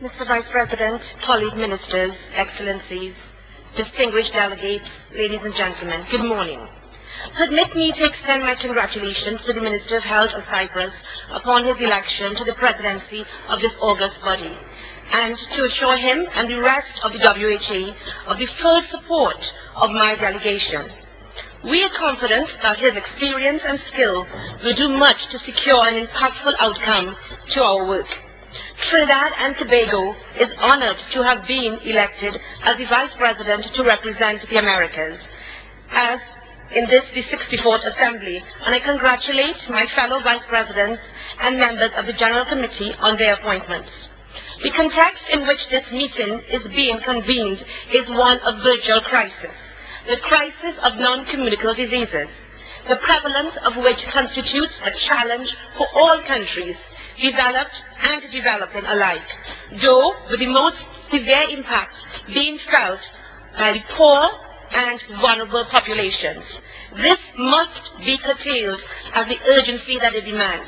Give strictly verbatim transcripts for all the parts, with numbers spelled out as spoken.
Mister Vice President, colleague ministers, excellencies, distinguished delegates, ladies and gentlemen, good morning. Permit me to extend my congratulations to the Minister of Health of Cyprus upon his election to the presidency of this august body, and to assure him and the rest of the W H A of the full support of my delegation. We are confident that his experience and skill will do much to secure an impactful outcome to our work. Trinidad and Tobago is honored to have been elected as the Vice President to represent the Americas, as in this the sixty-fourth Assembly, and I congratulate my fellow Vice Presidents and members of the General Committee on their appointments. The context in which this meeting is being convened is one of virtual crisis, the crisis of non-communicable diseases, the prevalence of which constitutes a challenge for all countries, developed and developing alike, though with the most severe impact being felt by the poor and vulnerable populations. This must be curtailed as the urgency that it demands.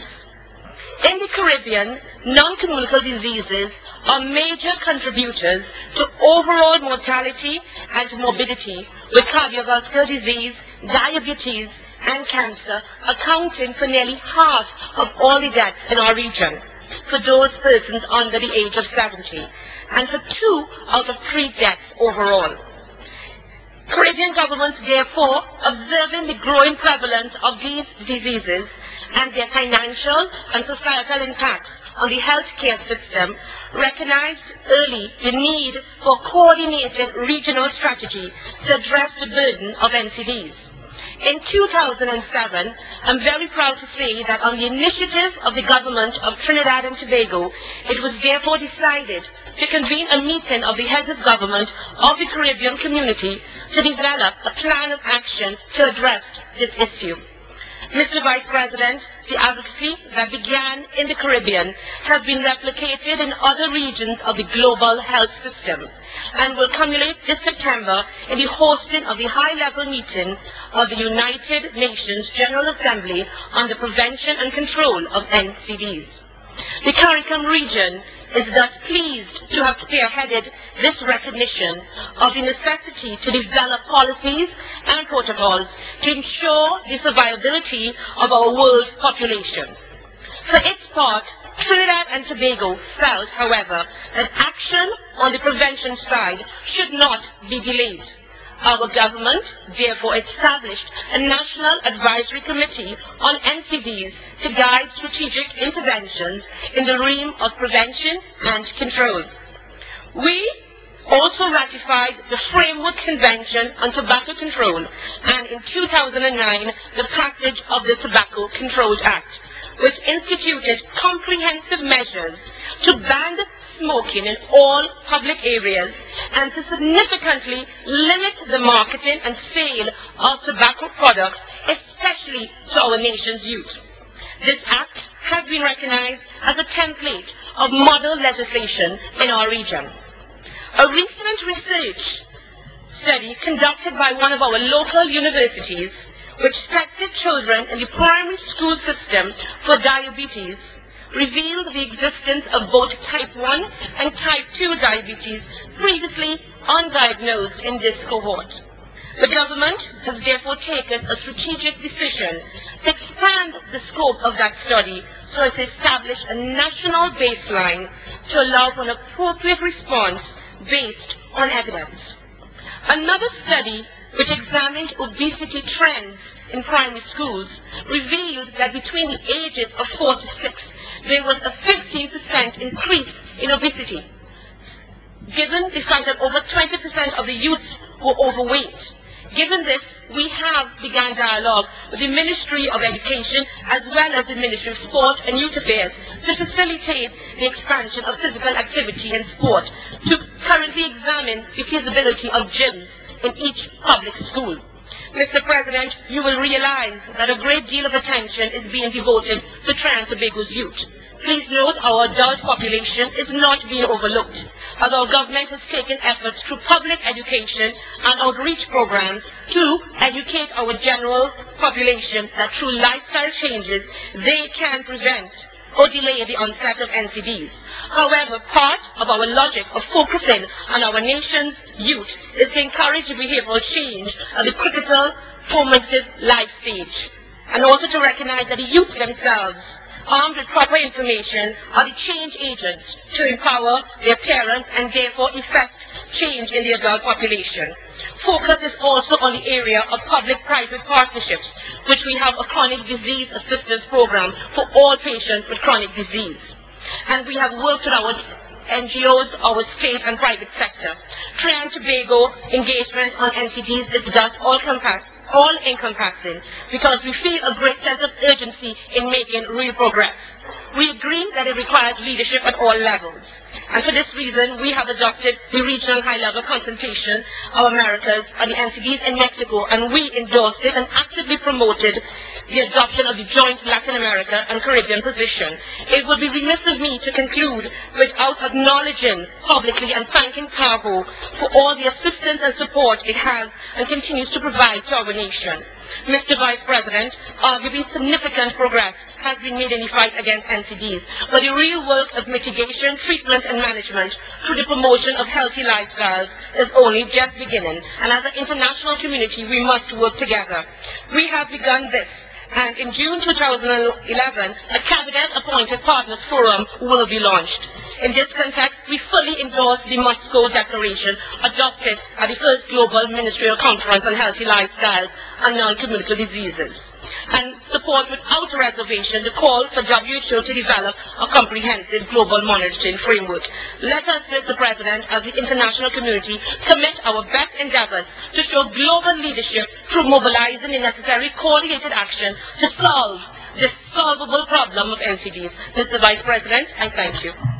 In the Caribbean, non-communicable diseases are major contributors to overall mortality and morbidity, with cardiovascular disease, diabetes, and cancer accounting for nearly half of all the deaths in our region for those persons under the age of seventy, and for two out of three deaths overall. Caribbean governments, therefore, observing the growing prevalence of these diseases and their financial and societal impacts on the healthcare system, recognized early the need for coordinated regional strategy to address the burden of N C Ds. In two thousand seven, I'm very proud to say that on the initiative of the government of Trinidad and Tobago, it was therefore decided to convene a meeting of the heads of government of the Caribbean community to develop a plan of action to address this issue. Mister Vice President, the advocacy that began in the Caribbean has been replicated in other regions of the global health system, and will culminate this September in the hosting of the high-level meeting of the United Nations General Assembly on the prevention and control of N C Ds. The CARICOM region is thus pleased to have spearheaded this recognition of the necessity to develop policies and protocols to ensure the survivability of our world population. For its part, Trinidad and Tobago felt, however, that action on the prevention side should not be delayed. Our government therefore established a National Advisory Committee on N C Ds to guide strategic interventions in the realm of prevention and control. We also ratified the Framework Convention on Tobacco Control, and in two thousand nine, the passage of the Tobacco Control Act, which instituted comprehensive measures to ban smoking in all public areas and to significantly limit the marketing and sale of tobacco products, especially to our nation's youth. This act has been recognized as a template of model legislation in our region. A recent research study conducted by one of our local universities, which tested children in the primary school system for diabetes, revealed the existence of both type one and type two diabetes previously undiagnosed in this cohort. The government has therefore taken a strategic decision to expand the scope of that study so as to establish a national baseline to allow for an appropriate response based on evidence. Another study which examined obesity trends in primary schools revealed that between the ages of four to six, there was a fifteen percent increase in obesity, given the fact that over twenty percent of the youth were overweight. Given this, we have begun dialogue with the Ministry of Education as well as the Ministry of Sport and Youth Affairs to facilitate the expansion of physical activity and sport, to currently examine the feasibility of gyms in each public school. Mister President, you will realize that a great deal of attention is being devoted to Trinidad and Tobago's youth. Please note our adult population is not being overlooked, as our government has taken efforts through public education and outreach programs to educate our general population that through lifestyle changes they can prevent or delay the onset of N C Ds. However, part of our logic of focusing on our nation's youth is to encourage behavioral change at the critical formative life stage, and also to recognize that the youth themselves, armed with proper information, are the change agents to empower their parents and therefore effect change in the adult population. Focus is also on the area of public-private partnerships, which we have a chronic disease assistance program for all patients with chronic disease. And we have worked with our N G Os, our state and private sector. Trinidad and Tobago engagement on N C Ds is thus all-encompassing, all encompassing because we feel a great sense of urgency in making real progress. We agree that it requires leadership at all levels. And for this reason, we have adopted the Regional High-Level Consultation of Americas and the N C Ds in Mexico, and we endorsed it and actively promoted the adoption of the joint Latin America and Caribbean position. It would be remiss of me to conclude without acknowledging publicly and thanking CARHO for all the assistance and support it has and continues to provide to our nation. Mister Vice President, arguably significant progress has been made in the fight against N C Ds, but the real work of mitigation, treatment and management through the promotion of healthy lifestyles is only just beginning, and as an international community we must work together. We have begun this, and in June two thousand eleven, a cabinet-appointed partners forum will be launched. In this context, we fully endorse the Moscow Declaration adopted at the first Global Ministerial Conference on Healthy Lifestyles and Non-Communicable Diseases, and support without reservation the call for W H O to develop a comprehensive global monitoring framework. Let us, Mister President, as the international community, commit our best endeavors to show global leadership through mobilizing the necessary coordinated action to solve this solvable problem of N C Ds. Mister Vice President, I thank you.